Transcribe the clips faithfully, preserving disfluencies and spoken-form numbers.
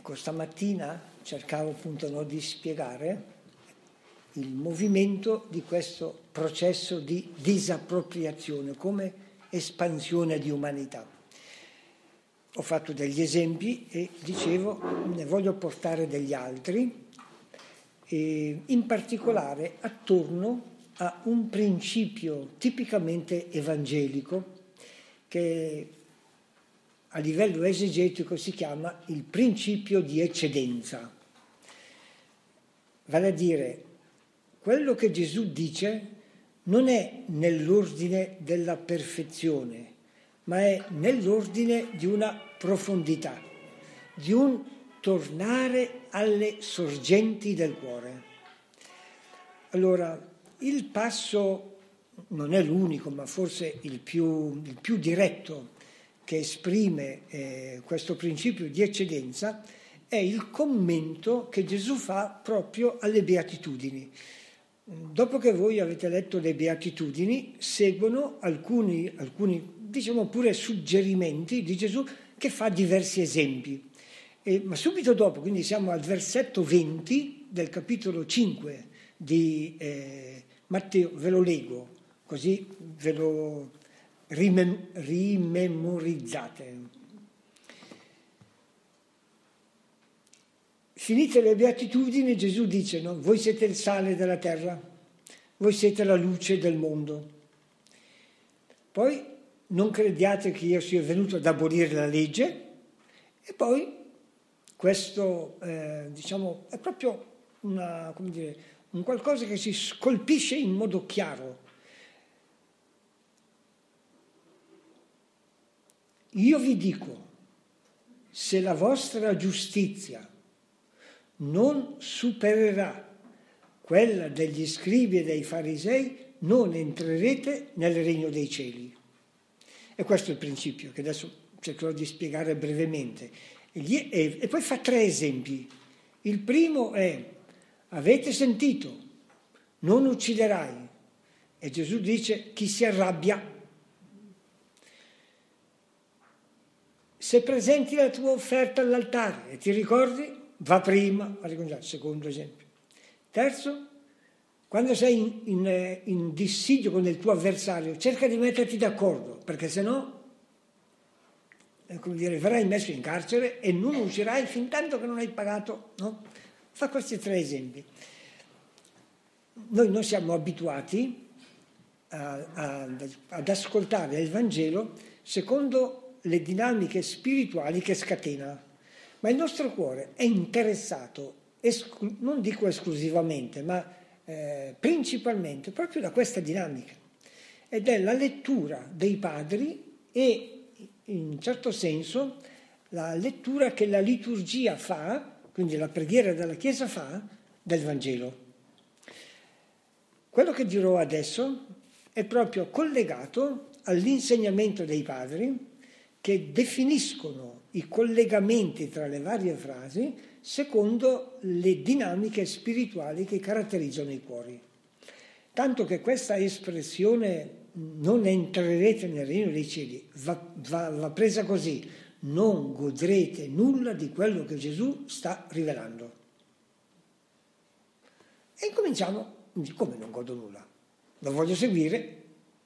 Ecco, stamattina cercavo appunto no, di spiegare il movimento di questo processo di disappropriazione come espansione di umanità. Ho fatto degli esempi e dicevo ne voglio portare degli altri, e in particolare attorno a un principio tipicamente evangelico che a livello esegetico si chiama il principio di eccedenza. Vale a dire, quello che Gesù dice non è nell'ordine della perfezione, ma è nell'ordine di una profondità, di un tornare alle sorgenti del cuore. Allora, il passo non è l'unico, ma forse il più, il più diretto che esprime eh, questo principio di eccedenza è il commento che Gesù fa proprio alle Beatitudini. Dopo che voi avete letto le Beatitudini, seguono alcuni, alcuni diciamo pure suggerimenti di Gesù che fa diversi esempi. E, ma subito dopo, quindi siamo al versetto venti del capitolo cinque di eh, Matteo, ve lo leggo, così ve lo rimem- rimemorizzate. Finite le Beatitudini, Gesù dice, no? Voi siete il sale della terra, voi siete la luce del mondo. Poi non crediate che io sia venuto ad abolire la legge, e poi questo eh, diciamo è proprio una, come dire, un qualcosa che si scolpisce in modo chiaro. Io vi dico, se la vostra giustizia non supererà quella degli scribi e dei farisei, non entrerete nel regno dei cieli. E questo è il principio che adesso cercherò di spiegare brevemente. E, gli, e, e poi fa tre esempi. Il primo è, avete sentito, non ucciderai. E Gesù dice, chi si arrabbia. Se presenti la tua offerta all'altare e ti ricordi, va prima a riconciare. Secondo esempio. Terzo, quando sei in, in, in dissidio con il tuo avversario, cerca di metterti d'accordo, perché sennò come dire, verrai messo in carcere e non uscirai fin tanto che non hai pagato, no? Fa questi tre esempi. Noi non siamo abituati a, a, ad ascoltare il Vangelo secondo le dinamiche spirituali che scatena, ma il nostro cuore è interessato, esclu- non dico esclusivamente, ma eh, principalmente proprio da questa dinamica, ed è la lettura dei padri e in un certo senso la lettura che la liturgia fa, quindi la preghiera della Chiesa fa, del Vangelo. Quello che dirò adesso è proprio collegato all'insegnamento dei padri che definiscono i collegamenti tra le varie frasi secondo le dinamiche spirituali che caratterizzano i cuori. Tanto che questa espressione non entrerete nel regno dei cieli va, va, va presa così, non godrete nulla di quello che Gesù sta rivelando. E incominciamo, come non godo nulla? Lo voglio seguire.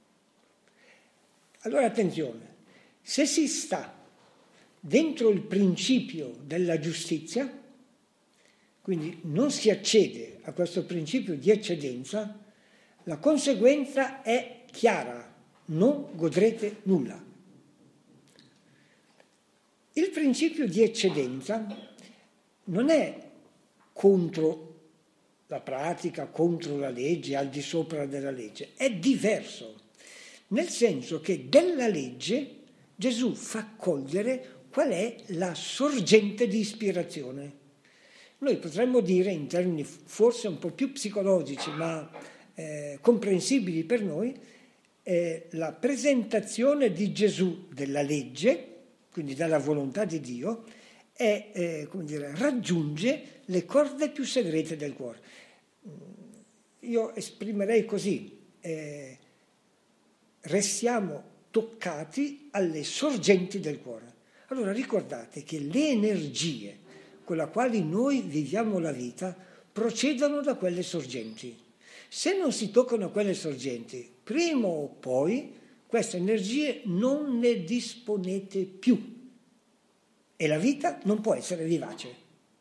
Allora attenzione, se si sta dentro il principio della giustizia, quindi non si accede a questo principio di eccedenza, la conseguenza è chiara, non godrete nulla. Il principio di eccedenza non è contro la pratica, contro la legge, al di sopra della legge, è diverso, nel senso che della legge Gesù fa cogliere qual è la sorgente di ispirazione. Noi potremmo dire in termini forse un po' più psicologici, ma eh, comprensibili per noi, eh, la presentazione di Gesù della legge, quindi dalla volontà di Dio, è, eh, come dire, raggiunge le corde più segrete del cuore. Io esprimerei così, eh, restiamo toccati alle sorgenti del cuore. Allora ricordate che le energie con la quale noi viviamo la vita procedono da quelle sorgenti. Se non si toccano quelle sorgenti, prima o poi queste energie non ne disponete più e la vita non può essere vivace.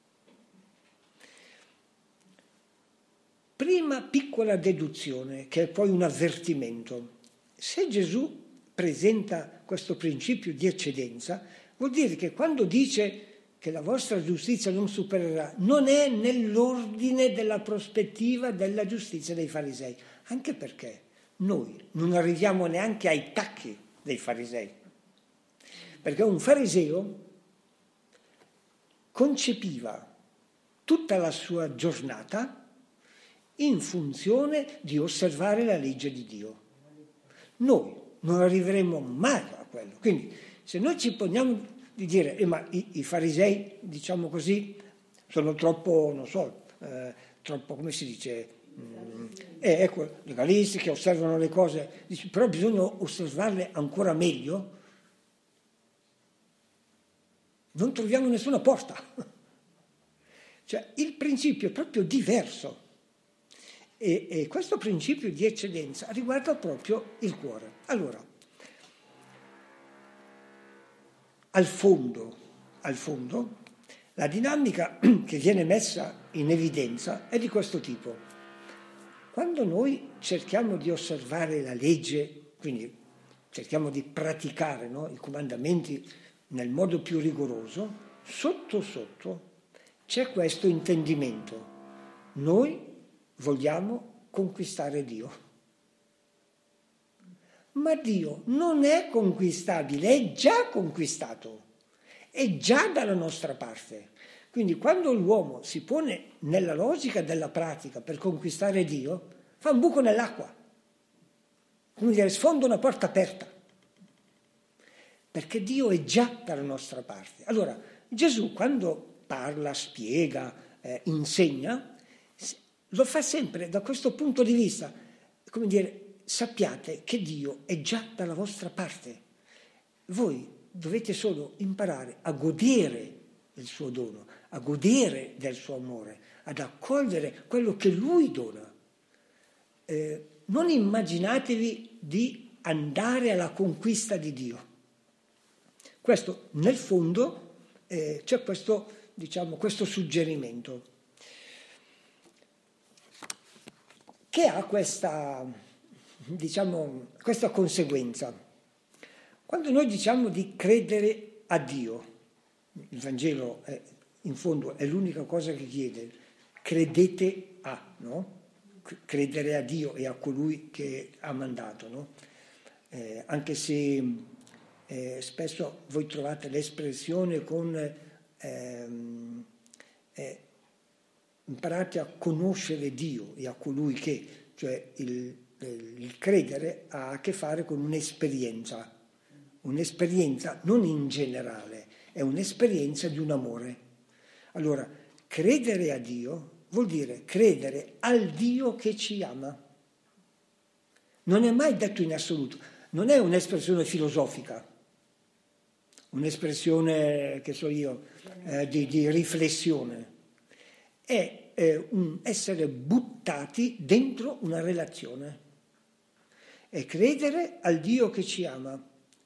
Prima piccola deduzione, che è poi un avvertimento. Se Gesù presenta questo principio di eccedenza, vuol dire che quando dice che la vostra giustizia non supererà, non è nell'ordine della prospettiva della giustizia dei farisei, anche perché noi non arriviamo neanche ai tacchi dei farisei, perché un fariseo concepiva tutta la sua giornata in funzione di osservare la legge di Dio. Noi non arriveremo mai a quello. Quindi se noi ci poniamo di dire, eh, ma i, i farisei, diciamo così, sono troppo, non so, eh, troppo, come si dice, mm, eh, ecco, legalisti che osservano le cose, dice, però bisogna osservarle ancora meglio, non troviamo nessuna porta. Cioè il principio è proprio diverso. E, e questo principio di eccedenza riguarda proprio il cuore. Allora, al fondo, al fondo, la dinamica che viene messa in evidenza è di questo tipo. Quando noi cerchiamo di osservare la legge, quindi cerchiamo di praticare, no, i comandamenti nel modo più rigoroso, sotto sotto c'è questo intendimento. Noi vogliamo conquistare Dio. Ma Dio non è conquistabile, è già conquistato, è già dalla nostra parte. Quindi quando l'uomo si pone nella logica della pratica per conquistare Dio, fa un buco nell'acqua, come dire, sfonda una porta aperta, perché Dio è già dalla nostra parte. Allora, Gesù quando parla, spiega, eh, insegna, lo fa sempre da questo punto di vista, come dire, sappiate che Dio è già dalla vostra parte. Voi dovete solo imparare a godere del suo dono, a godere del suo amore, ad accogliere quello che Lui dona. Eh, non immaginatevi di andare alla conquista di Dio. Questo, nel fondo, eh, c'è questo, diciamo, questo suggerimento che ha questa, diciamo, questa conseguenza. Quando noi diciamo di credere a Dio, il Vangelo è, in fondo è l'unica cosa che chiede, credete a, no? Credere a Dio e a colui che ha mandato, no? Eh, anche se eh, spesso voi trovate l'espressione con ehm, eh, imparate a conoscere Dio e a colui che, cioè il, il credere ha a che fare con un'esperienza, un'esperienza non in generale, è un'esperienza di un amore. Allora, credere a Dio vuol dire credere al Dio che ci ama. Non è mai detto in assoluto, non è un'espressione filosofica, un'espressione, che so io, eh, di, di riflessione. È eh, un essere buttati dentro una relazione. È credere al Dio che ci ama,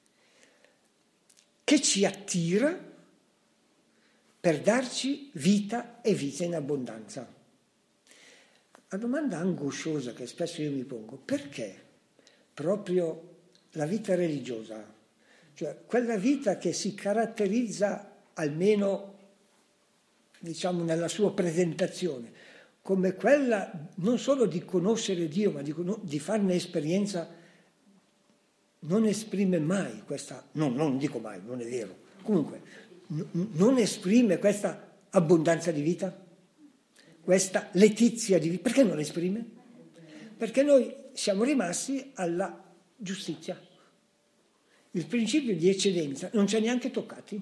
che ci attira per darci vita e vita in abbondanza. La domanda angosciosa che spesso io mi pongo, perché proprio la vita religiosa, cioè quella vita che si caratterizza almeno, diciamo, nella sua presentazione, come quella non solo di conoscere Dio, ma di, di farne esperienza, non esprime mai questa, no, non dico mai, non è vero, comunque, n- non esprime questa abbondanza di vita, questa letizia di vita. Perché non esprime? Perché noi siamo rimasti alla giustizia. Il principio di eccedenza non ci ha neanche toccati.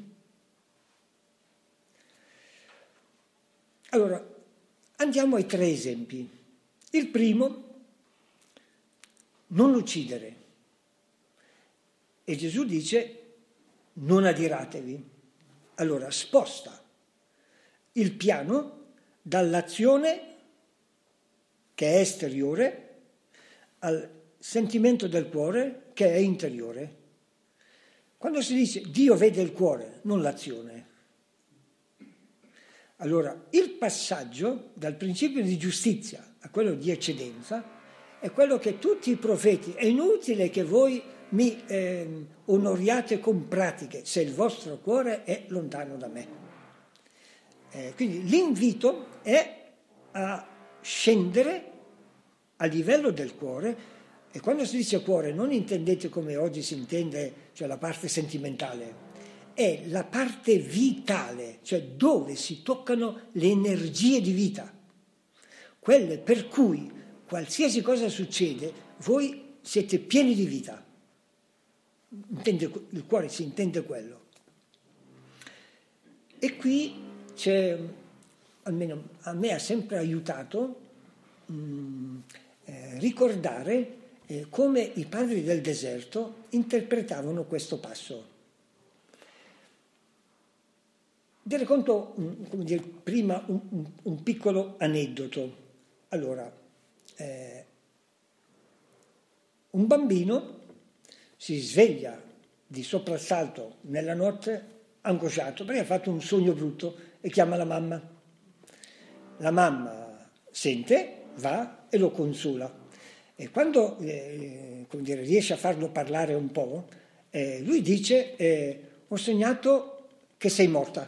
Allora, andiamo ai tre esempi. Il primo, non uccidere. E Gesù dice, non adiratevi. Allora, sposta il piano dall'azione che è esteriore al sentimento del cuore che è interiore. Quando si dice Dio vede il cuore, non l'azione. Allora, il passaggio dal principio di giustizia a quello di eccedenza è quello che tutti i profeti, è inutile che voi mi eh, onoriate con pratiche se il vostro cuore è lontano da me. Eh, quindi l'invito è a scendere a livello del cuore, e quando si dice cuore non intendete come oggi si intende, cioè la parte sentimentale, è la parte vitale, cioè dove si toccano le energie di vita, quelle per cui qualsiasi cosa succede voi siete pieni di vita. Intende, il cuore si intende quello. E qui c'è, almeno a me ha sempre aiutato mh, eh, ricordare eh, come i padri del deserto interpretavano questo passo. Vi racconto, come dire, prima un, un, un piccolo aneddoto. Allora, eh, un bambino si sveglia di soprassalto nella notte angosciato perché ha fatto un sogno brutto e chiama la mamma. La mamma sente, va e lo consola. E quando eh, come dire, riesce a farlo parlare un po', eh, lui dice, eh, ho sognato che sei morta.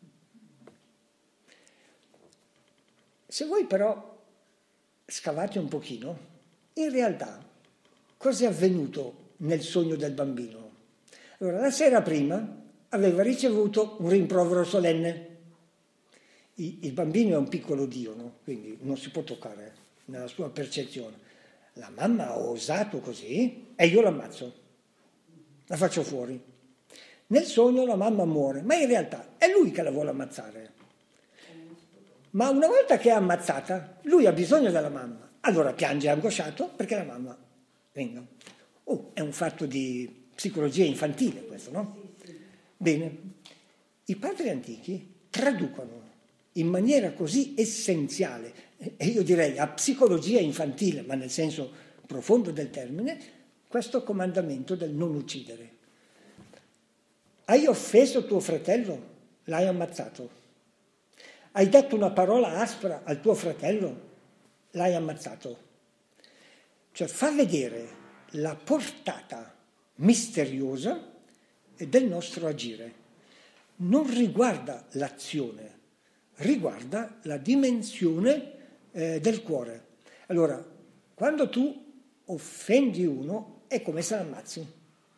Se voi però scavate un pochino, in realtà cosa è avvenuto nel sogno del bambino? Allora, la sera prima aveva ricevuto un rimprovero solenne. Il bambino è un piccolo Dio, no? Quindi non si può toccare nella sua percezione. La mamma ha osato così e io l'ammazzo, la faccio fuori. Nel sogno la mamma muore, ma in realtà è lui che la vuole ammazzare. Ma una volta che è ammazzata, lui ha bisogno della mamma. Allora piange angosciato perché la mamma venga. Oh, è un fatto di psicologia infantile questo, no? Bene, i padri antichi traducono in maniera così essenziale, e io direi a psicologia infantile, ma nel senso profondo del termine, questo comandamento del non uccidere. Hai offeso tuo fratello? L'hai ammazzato. Hai detto una parola aspra al tuo fratello? L'hai ammazzato. Cioè fa vedere la portata misteriosa del nostro agire. Non riguarda l'azione, riguarda la dimensione eh, del cuore. Allora, quando tu offendi uno è come se l'ammazzi.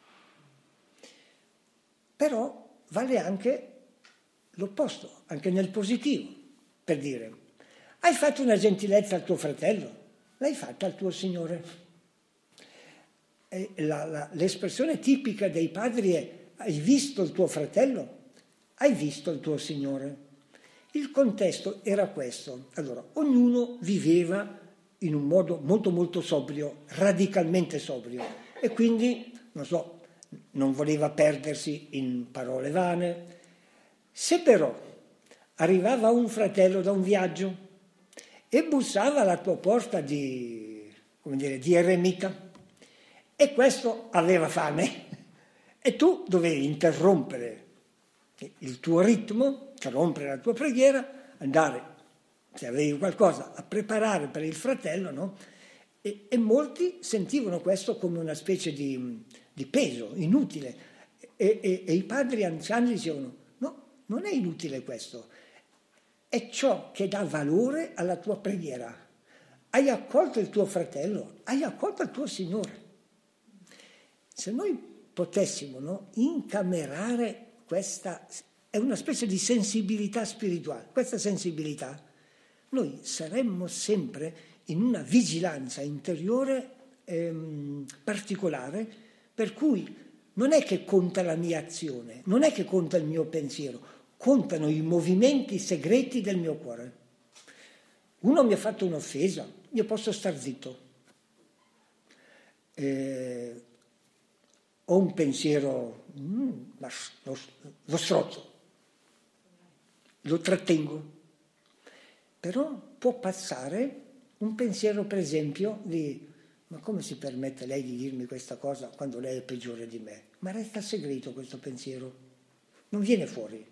Però vale anche l'opposto, anche nel positivo, per dire, hai fatto una gentilezza al tuo fratello, l'hai fatta al tuo Signore. E la, la, l'espressione tipica dei padri è hai visto il tuo fratello, hai visto il tuo Signore. Il contesto era questo. Allora, ognuno viveva in un modo molto molto sobrio, radicalmente sobrio, e quindi, non so, non voleva perdersi in parole vane. Se però arrivava un fratello da un viaggio e bussava alla tua porta di, come dire, di eremita, e questo aveva fame, e tu dovevi interrompere il tuo ritmo, interrompere la tua preghiera, andare, se avevi qualcosa, a preparare per il fratello, no? E, e molti sentivano questo come una specie di, di peso, inutile. E, e, e i padri anziani dicevano, no, non è inutile questo, è ciò che dà valore alla tua preghiera. Hai accolto il tuo fratello, hai accolto il tuo Signore. Se noi potessimo, no, incamerare questa, è una specie di sensibilità spirituale, questa sensibilità, noi saremmo sempre in una vigilanza interiore ehm, particolare, per cui non è che conta la mia azione, non è che conta il mio pensiero, contano i movimenti segreti del mio cuore. Uno mi ha fatto un'offesa, io posso star zitto. Eh, ho un pensiero, mm, lo, lo strozzo. lo trattengo. Però può passare un pensiero, per esempio, di ma come si permette lei di dirmi questa cosa quando lei è peggiore di me? Ma resta segreto questo pensiero, non viene fuori.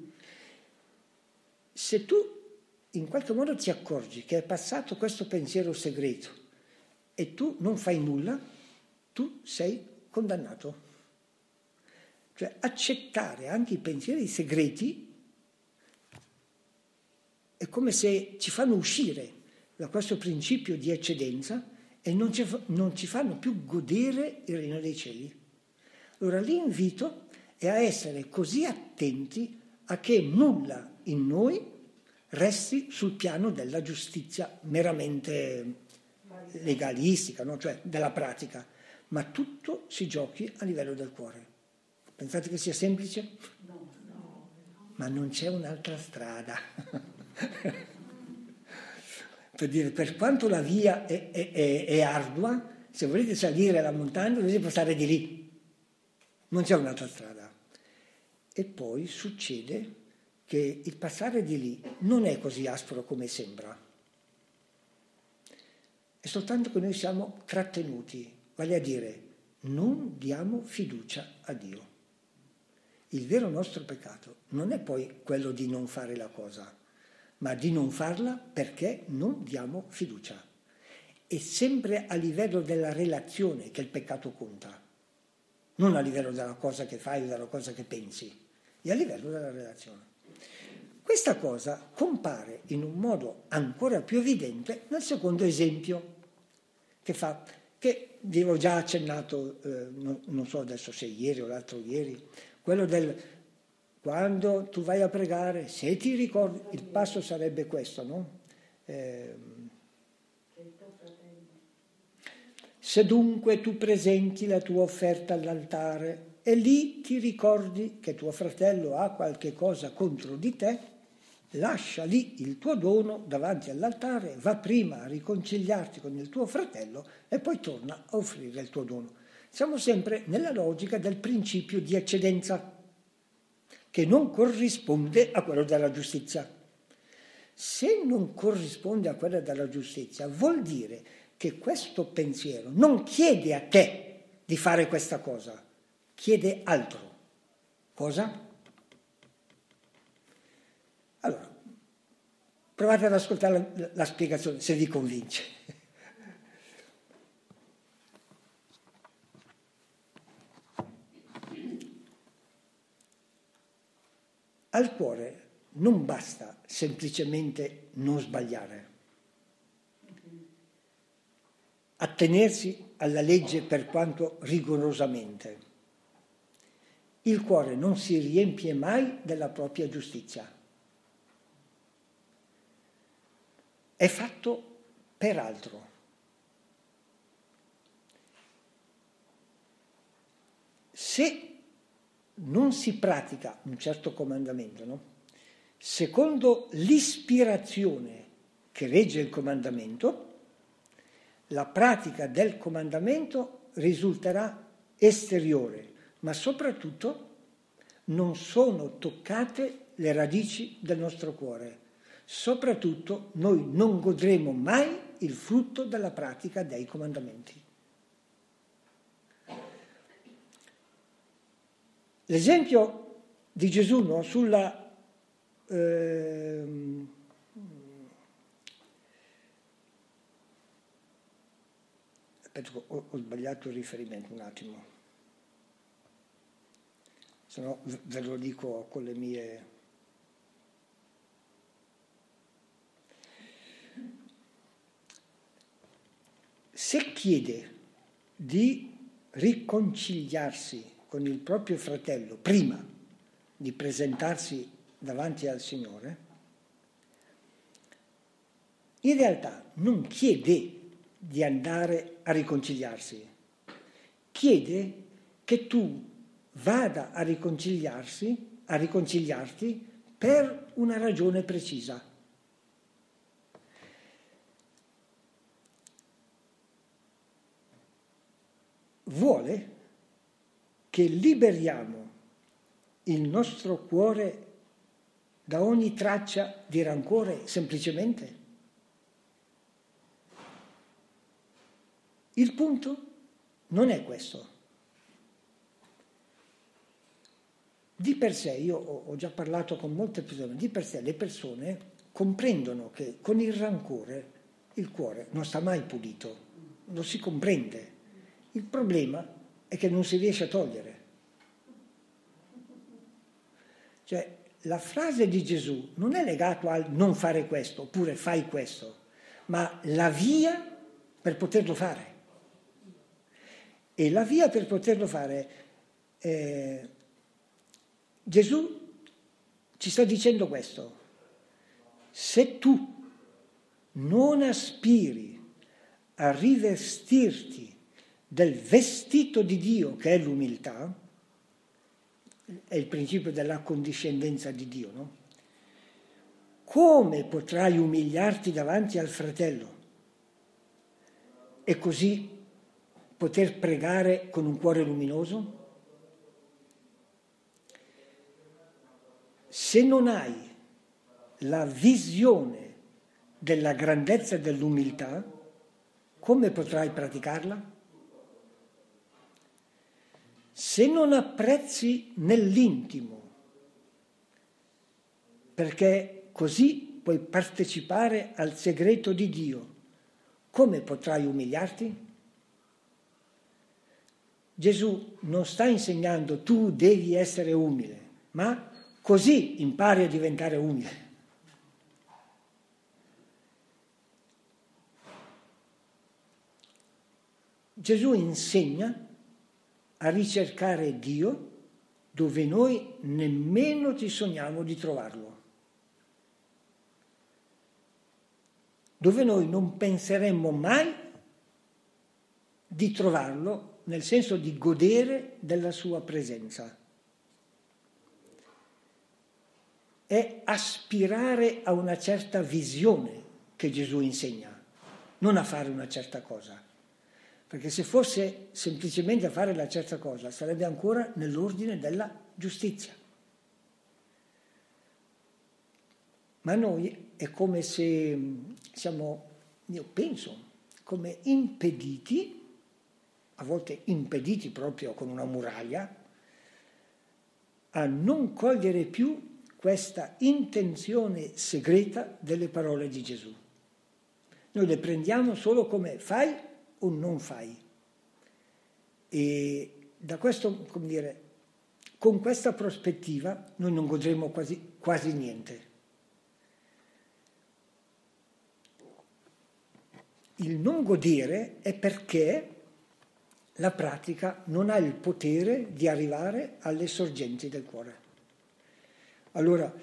Se tu in qualche modo ti accorgi che è passato questo pensiero segreto e tu non fai nulla, tu sei condannato. Cioè accettare anche i pensieri segreti è come se ci fanno uscire da questo principio di eccedenza e non ci, non ci fanno più godere il regno dei cieli. Allora l'invito è a essere così attenti a che nulla in noi resti sul piano della giustizia meramente legalistica, no? Cioè della pratica, ma tutto si giochi a livello del cuore. Pensate che sia semplice? No, no. Ma non c'è un'altra strada. Per dire, per quanto la via è, è, è, è ardua, se volete salire la montagna dovete passare di lì. Non c'è un'altra strada. E poi succede che il passare di lì non è così aspro come sembra. È soltanto che noi siamo trattenuti, vale a dire, non diamo fiducia a Dio. Il vero nostro peccato non è poi quello di non fare la cosa, ma di non farla perché non diamo fiducia. È sempre a livello della relazione che il peccato conta, non a livello della cosa che fai o della cosa che pensi, è a livello della relazione. Questa cosa compare in un modo ancora più evidente nel secondo esempio che fa, che vi avevo già accennato, eh, non, non so adesso se ieri o l'altro ieri, quello del quando tu vai a pregare, se ti ricordi, il passo sarebbe questo, no? Eh, se dunque tu presenti la tua offerta all'altare e lì ti ricordi che tuo fratello ha qualche cosa contro di te, lascia lì il tuo dono davanti all'altare, va prima a riconciliarti con il tuo fratello e poi torna a offrire il tuo dono. Siamo sempre nella logica del principio di eccedenza, che non corrisponde a quello della giustizia. Se non corrisponde a quello della giustizia, vuol dire che questo pensiero non chiede a te di fare questa cosa, chiede altro. Cosa? Allora, provate ad ascoltare la, la spiegazione, se vi convince. Al cuore non basta semplicemente non sbagliare, attenersi alla legge per quanto rigorosamente. Il cuore non si riempie mai della propria giustizia. È fatto per altro. Se non si pratica un certo comandamento, no? Secondo l'ispirazione che regge il comandamento, la pratica del comandamento risulterà esteriore, ma soprattutto non sono toccate le radici del nostro cuore. Soprattutto noi non godremo mai il frutto della pratica dei comandamenti. L'esempio di Gesù, no, sulla eh, aspetta, ho, ho sbagliato il riferimento un attimo, se no ve lo dico con le mie. Se chiede di riconciliarsi con il proprio fratello prima di presentarsi davanti al Signore, in realtà non chiede di andare a riconciliarsi, chiede che tu vada a riconciliarsi, a riconciliarti per una ragione precisa. Vuole che liberiamo il nostro cuore da ogni traccia di rancore semplicemente? Il punto non è questo. Di per sé, io ho già parlato con molte persone, di per sé le persone comprendono che con il rancore il cuore non sta mai pulito, lo si comprende. Il problema è che non si riesce a togliere. Cioè, la frase di Gesù non è legata al non fare questo, oppure fai questo, ma la via per poterlo fare. E la via per poterlo fare, eh, Gesù ci sta dicendo questo: se tu non aspiri a rivestirti del vestito di Dio, che è l'umiltà, è il principio della condiscendenza di Dio, no? Come potrai umiliarti davanti al fratello e così poter pregare con un cuore luminoso? Se non hai la visione della grandezza dell'umiltà, come potrai praticarla? Se non apprezzi nell'intimo, perché così puoi partecipare al segreto di Dio, come potrai umiliarti? Gesù non sta insegnando tu devi essere umile, ma così impari a diventare umile. Gesù insegna a ricercare Dio dove noi nemmeno ci sogniamo di trovarlo, dove noi non penseremmo mai di trovarlo, nel senso di godere della sua presenza. È aspirare a una certa visione che Gesù insegna, non a fare una certa cosa. Perché se fosse semplicemente a fare la certa cosa, sarebbe ancora nell'ordine della giustizia. Ma noi è come se siamo, io penso, come impediti, a volte impediti proprio con una muraglia, a non cogliere più questa intenzione segreta delle parole di Gesù. Noi le prendiamo solo come fai o non fai. E da questo, come dire, con questa prospettiva noi non godremo quasi, quasi niente. Il non godere è perché la pratica non ha il potere di arrivare alle sorgenti del cuore. Allora,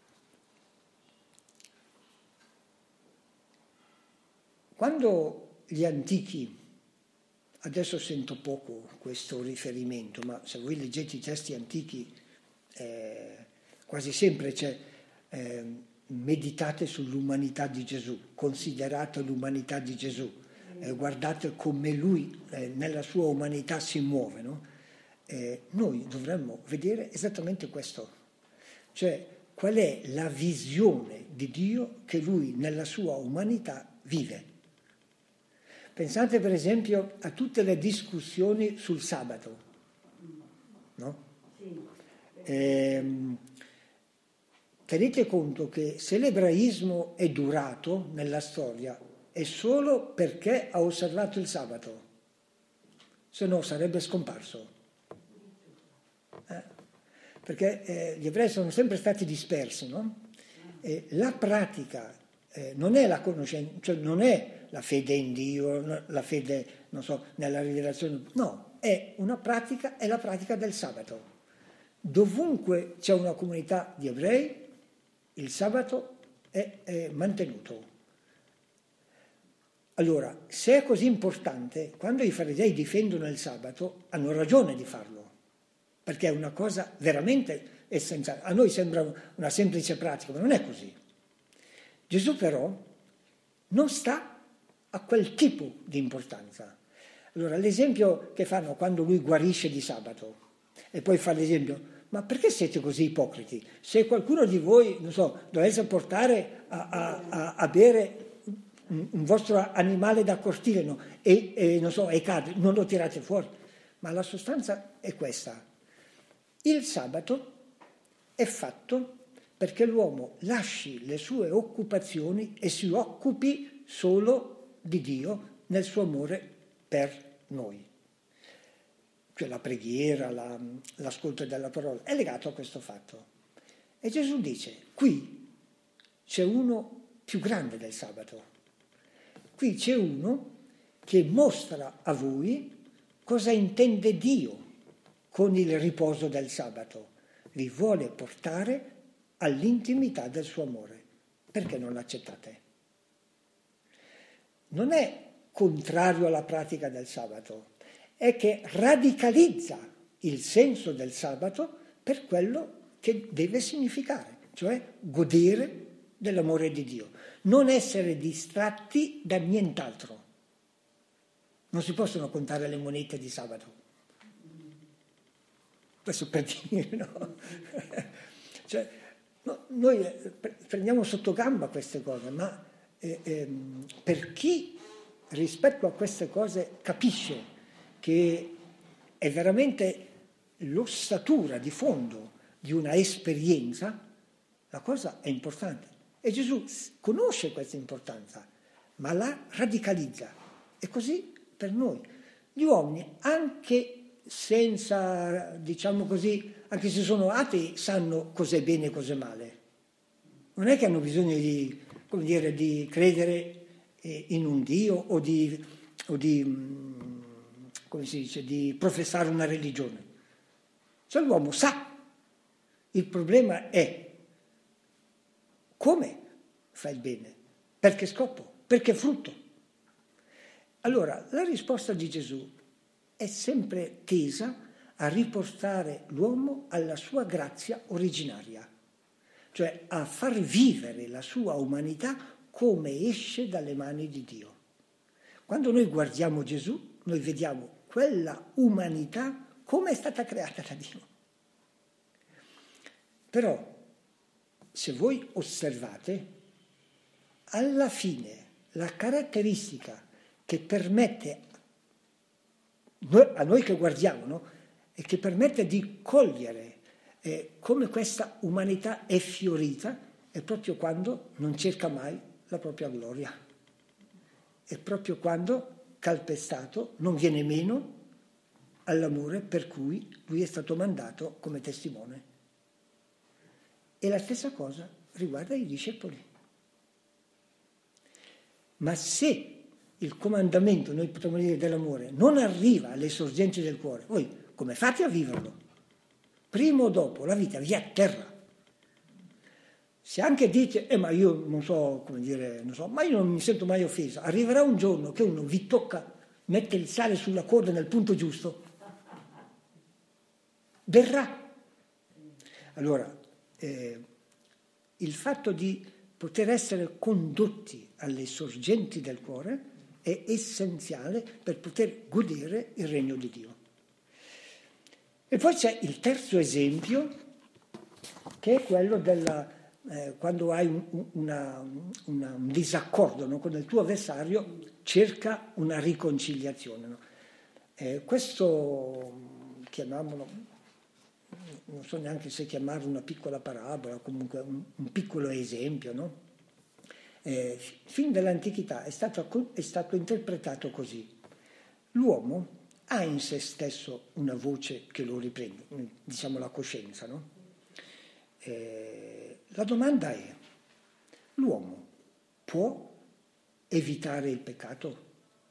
quando gli antichi, adesso sento poco questo riferimento, ma se voi leggete i testi antichi, eh, quasi sempre c'è eh, meditate sull'umanità di Gesù, considerate l'umanità di Gesù, eh, guardate come lui eh, nella sua umanità si muove, no? Eh, noi dovremmo vedere esattamente questo, cioè qual è la visione di Dio che lui nella sua umanità vive. Pensate per esempio a tutte le discussioni sul sabato, no? Ehm, tenete conto che se l'ebraismo è durato nella storia è solo perché ha osservato il sabato, se no sarebbe scomparso. Eh? Perché eh, gli ebrei sono sempre stati dispersi, no? E la pratica eh, non è la conoscenza, cioè non è la fede in Dio, la fede, non so, nella rivelazione, no, è una pratica, è la pratica del sabato. Dovunque c'è una comunità di ebrei, il sabato è, è mantenuto. Allora, se è così importante, quando i farisei difendono il sabato, hanno ragione di farlo, perché è una cosa veramente essenziale. A noi sembra una semplice pratica, ma non è così. Gesù però non sta a quel tipo di importanza. Allora, l'esempio che fanno quando lui guarisce di sabato, e poi fa l'esempio, ma perché siete così ipocriti? Se qualcuno di voi, non so, dovesse portare a, a, a, a bere un, un vostro animale da cortile, no? e, e non so, e cade, non lo tirate fuori. Ma la sostanza è questa. Il sabato è fatto perché l'uomo lasci le sue occupazioni e si occupi solo di Dio nel suo amore per noi. Cioè la preghiera, la, l'ascolto della parola, è legato a questo fatto. E Gesù dice, qui c'è uno più grande del sabato. Qui c'è uno che mostra a voi cosa intende Dio con il riposo del sabato. Vi vuole portare all'intimità del suo amore. Perché non l'accettate? Non è contrario alla pratica del sabato, è che radicalizza il senso del sabato per quello che deve significare, cioè godere dell'amore di Dio, non essere distratti da nient'altro. Non si possono contare le monete di sabato. Questo per dire, no? Cioè, no, noi prendiamo sotto gamba queste cose, ma eh, ehm, per chi rispetto a queste cose capisce che è veramente l'ossatura di fondo di una esperienza, la cosa è importante. E Gesù conosce questa importanza, ma la radicalizza. E così per noi. Gli uomini, anche senza, diciamo così, anche se sono atei, sanno cos'è bene e cos'è male. Non è che hanno bisogno di, come dire, di credere in un Dio o di, o di come si dice, di professare una religione. Cioè l'uomo sa. Il problema è come fa il bene, perché scopo, perché frutto. Allora, la risposta di Gesù è sempre tesa a riportare l'uomo alla sua grazia originaria, cioè a far vivere la sua umanità come esce dalle mani di Dio. Quando noi guardiamo Gesù, noi vediamo quella umanità come è stata creata da Dio. Però, se voi osservate, alla fine la caratteristica che permette a noi che guardiamo, no? E che permette di cogliere eh, come questa umanità è fiorita è proprio quando non cerca mai la propria gloria. È proprio quando, calpestato, non viene meno all'amore per cui lui è stato mandato come testimone. E la stessa cosa riguarda i discepoli. Ma se il comandamento, noi potremmo dire, dell'amore non arriva alle sorgenti del cuore, voi come fate a viverlo? Prima o dopo la vita vi atterra. Se anche dite, eh ma io non so come dire, non so, ma io non mi sento mai offesa, arriverà un giorno che uno vi tocca, mette il sale sulla corda nel punto giusto, verrà. Allora, eh, il fatto di poter essere condotti alle sorgenti del cuore è essenziale per poter godere il regno di Dio. E poi c'è il terzo esempio, che è quello della eh, quando hai un, una, una, un disaccordo, no? Con il tuo avversario, cerca una riconciliazione. No? Eh, questo chiamiamolo, non so neanche se chiamarlo una piccola parabola, comunque un, un piccolo esempio, no? Eh, fin dall'antichità è stato, è stato interpretato così. L'uomo ha in se stesso una voce che lo riprende, diciamo la coscienza, no? Eh, la domanda è, l'uomo può evitare il peccato?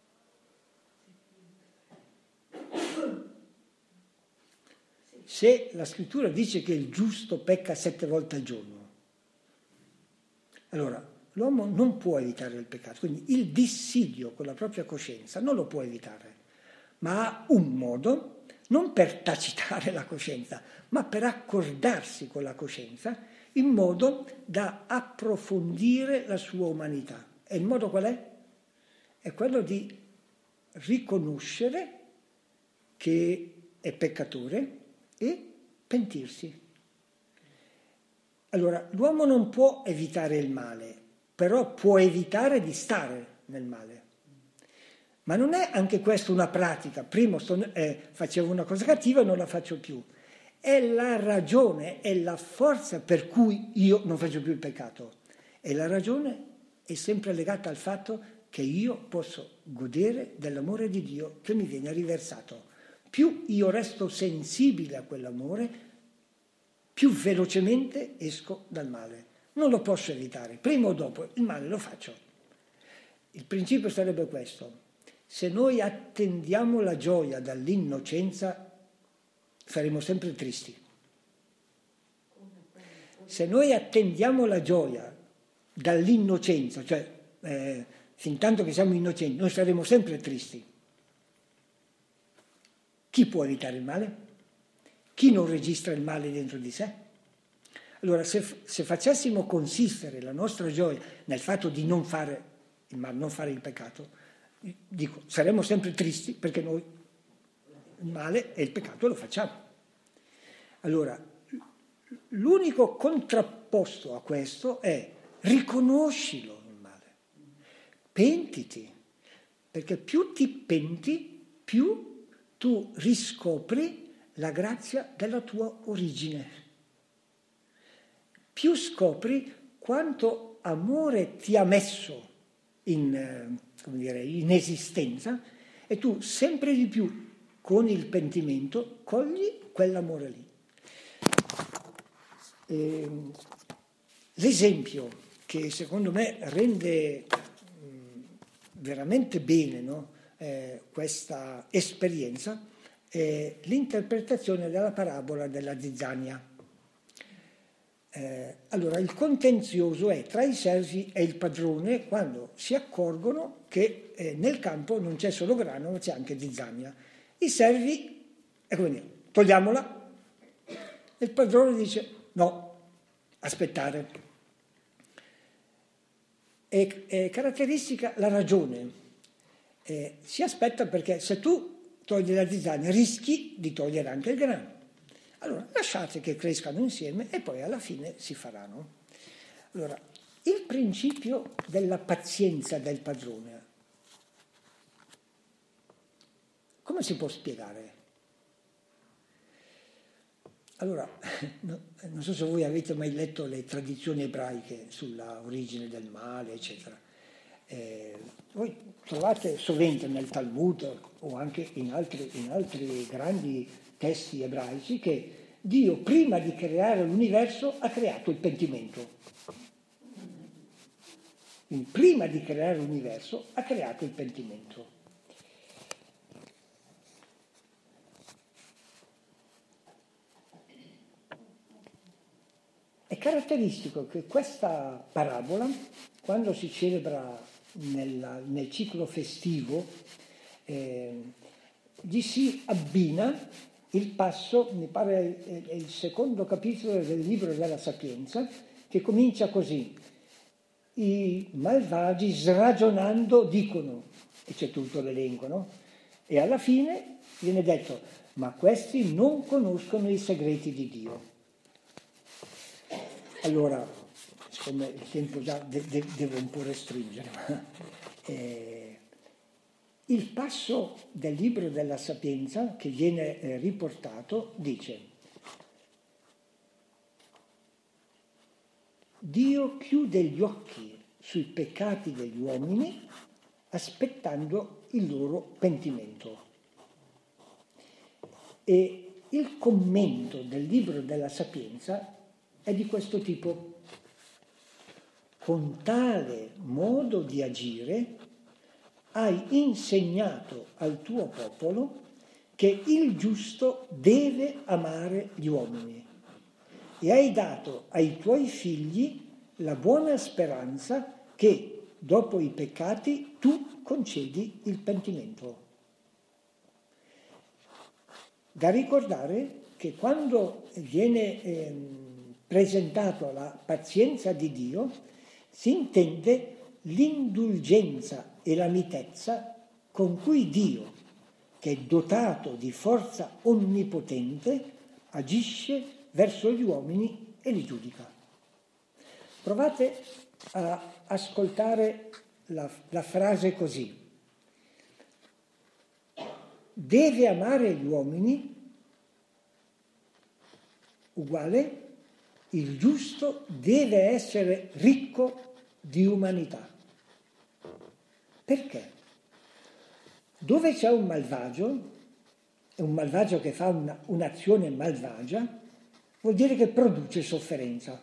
Se la scrittura dice che il giusto pecca sette volte al giorno, allora l'uomo non può evitare il peccato, quindi il dissidio con la propria coscienza non lo può evitare, ma ha un modo, non per tacitare la coscienza, ma per accordarsi con la coscienza in modo da approfondire la sua umanità. E il modo qual è? È quello di riconoscere che è peccatore e pentirsi. Allora, l'uomo non può evitare il male, però può evitare di stare nel male. Ma non è anche questa una pratica, prima sto, eh, facevo una cosa cattiva e non la faccio più. È la ragione, è la forza per cui io non faccio più il peccato. E la ragione è sempre legata al fatto che io posso godere dell'amore di Dio che mi viene riversato. Più io resto sensibile a quell'amore, più velocemente esco dal male. Non lo posso evitare, prima o dopo il male lo faccio. Il principio sarebbe questo: se noi attendiamo la gioia dall'innocenza, saremo sempre tristi. Se noi attendiamo la gioia dall'innocenza, cioè eh, fin tanto che siamo innocenti, noi saremo sempre tristi. Chi può evitare il male? Chi non registra il male dentro di sé? Allora, se, se facessimo consistere la nostra gioia nel fatto di non fare il male, non fare il peccato, dico, saremmo sempre tristi perché noi il male e il peccato lo facciamo. Allora, l'unico contrapposto a questo è riconoscilo il male, pentiti, perché più ti penti, più tu riscopri la grazia della tua origine, più scopri quanto amore ti ha messo in, eh, come dire, in esistenza, e tu sempre di più con il pentimento cogli quell'amore lì. Eh, l'esempio che secondo me rende mh, veramente bene, no, eh, questa esperienza è l'interpretazione della parabola della zizzania. Eh, allora, il contenzioso è tra i servi e il padrone quando si accorgono che eh, nel campo non c'è solo grano, ma c'è anche zizzania. I servi, è come dire, togliamola. E il padrone dice, no, aspettare. È, è caratteristica la ragione. Eh, si aspetta perché se tu togli la zizzania rischi di togliere anche il grano. Allora, lasciate che crescano insieme e poi alla fine si faranno. Allora, il principio della pazienza del padrone, come si può spiegare? Allora, no, non so se voi avete mai letto le tradizioni ebraiche sulla origine del male, eccetera. Eh, voi trovate sovente nel Talmud o anche in altri, in altri grandi testi ebraici che Dio prima di creare l'universo ha creato il pentimento. Quindi prima di creare l'universo ha creato il pentimento. È caratteristico che questa parabola, quando si celebra nella, nel ciclo festivo, eh, gli si abbina il passo, mi pare è il secondo capitolo del libro della Sapienza, che comincia così: i malvagi sragionando dicono, e c'è tutto l'elenco, no? E alla fine viene detto, ma questi non conoscono i segreti di Dio. Allora, siccome il tempo già de- de- devo un po' restringere, ma, eh, il passo del libro della Sapienza che viene eh, riportato dice: Dio chiude gli occhi sui peccati degli uomini aspettando il loro pentimento. E il commento del libro della Sapienza è di questo tipo: con tale modo di agire hai insegnato al tuo popolo che il giusto deve amare gli uomini e hai dato ai tuoi figli la buona speranza che dopo i peccati tu concedi il pentimento. Da ricordare che quando viene eh, presentato la pazienza di Dio si intende l'indulgenza e la mitezza con cui Dio, che è dotato di forza onnipotente, agisce verso gli uomini e li giudica. Provate a ascoltare la, la frase così. Deve amare gli uomini, uguale, il giusto deve essere ricco di umanità. Perché? Dove c'è un malvagio, è un malvagio che fa una, un'azione malvagia, vuol dire che produce sofferenza.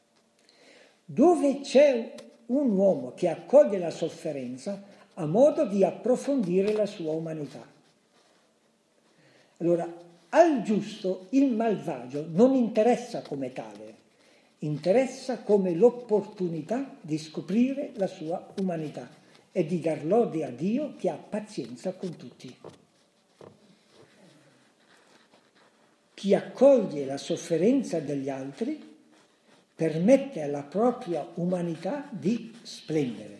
Dove c'è un uomo che accoglie la sofferenza, ha modo di approfondire la sua umanità. Allora, al giusto il malvagio non interessa come tale, interessa come l'opportunità di scoprire la sua umanità e di dar lode a Dio che ha pazienza con tutti. Chi accoglie la sofferenza degli altri permette alla propria umanità di splendere.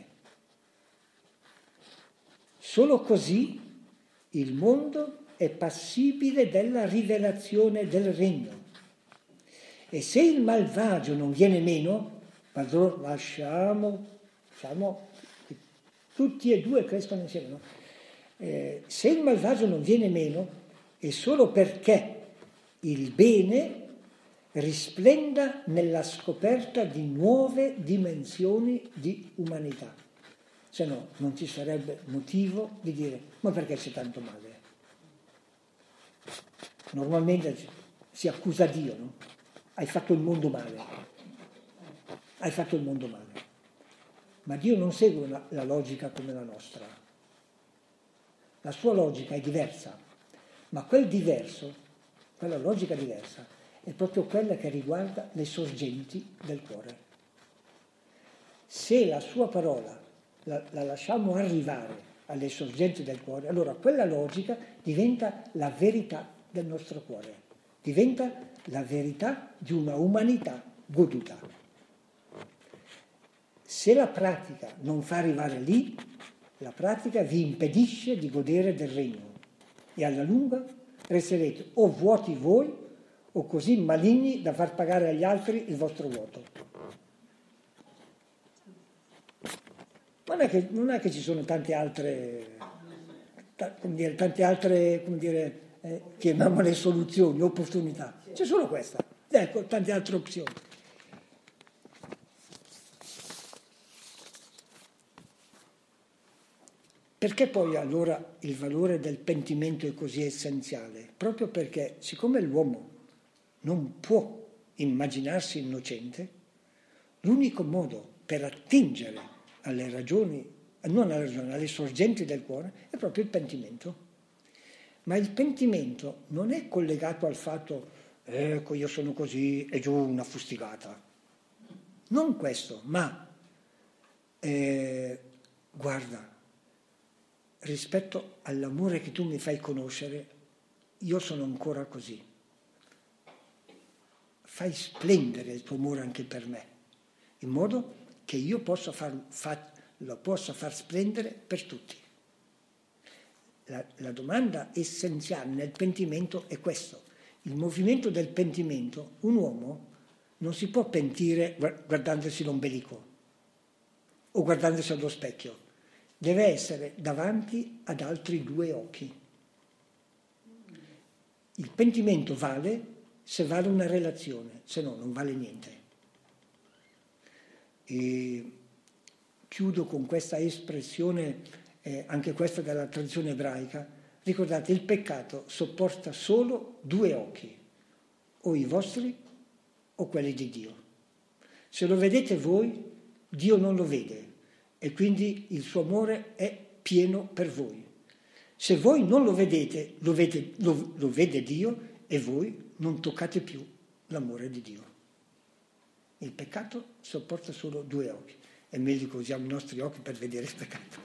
Solo così il mondo è passibile della rivelazione del regno. E se il malvagio non viene meno, padrone, lasciamo, lasciamo, tutti e due crescono insieme, no? Eh, se il malvagio non viene meno, è solo perché il bene risplenda nella scoperta di nuove dimensioni di umanità. Se no, non ci sarebbe motivo di dire, ma perché c'è tanto male? Normalmente si accusa Dio, no? Hai fatto il mondo male. Hai fatto il mondo male. Ma Dio non segue una, la logica come la nostra. La sua logica è diversa, ma quel diverso, quella logica diversa, è proprio quella che riguarda le sorgenti del cuore. Se la sua parola la, la lasciamo arrivare alle sorgenti del cuore, allora quella logica diventa la verità del nostro cuore, diventa la verità di una umanità goduta. Se la pratica non fa arrivare lì, la pratica vi impedisce di godere del regno e alla lunga resterete o vuoti voi o così maligni da far pagare agli altri il vostro vuoto. Non è che, non è che ci sono tante altre, ta, come dire, tante altre, come dire, eh, chiamiamole soluzioni, opportunità. C'è solo questa. Ecco, tante altre opzioni. Perché poi allora il valore del pentimento è così essenziale? Proprio perché, siccome l'uomo non può immaginarsi innocente, l'unico modo per attingere alle ragioni, non alle ragioni, alle sorgenti del cuore, è proprio il pentimento. Ma il pentimento non è collegato al fatto, ecco, io sono così, e giù una fustigata. Non questo, ma eh, guarda, rispetto all'amore che tu mi fai conoscere, io sono ancora così. Fai splendere il tuo amore anche per me, in modo che io possa far, far, lo possa far splendere per tutti. La, la domanda essenziale nel pentimento è questo. Il movimento del pentimento, un uomo non si può pentire guardandosi l'ombelico o guardandosi allo specchio. Deve essere davanti ad altri due occhi. Il pentimento vale se vale una relazione, se no non vale niente. E chiudo con questa espressione, eh, anche questa della tradizione ebraica. Ricordate, il peccato sopporta solo due occhi, o i vostri o quelli di Dio. Se lo vedete voi, Dio non lo vede. E quindi il suo amore è pieno per voi. Se voi non lo vedete, lo vede, lo, lo vede Dio e voi non toccate più l'amore di Dio. Il peccato sopporta solo due occhi. È meglio che usiamo i nostri occhi per vedere il peccato.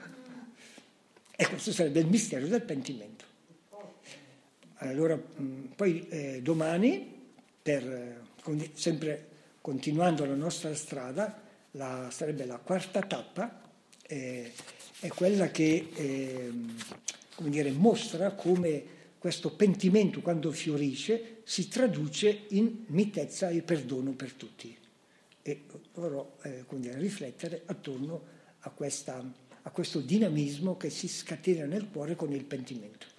E questo sarebbe il mistero del pentimento. Allora, poi eh, domani, per, eh, sempre continuando la nostra strada, La, sarebbe la quarta tappa, eh, è quella che eh, come dire, mostra come questo pentimento quando fiorisce si traduce in mitezza e perdono per tutti. E dovrò eh, riflettere attorno a, questa, a questo dinamismo che si scatena nel cuore con il pentimento.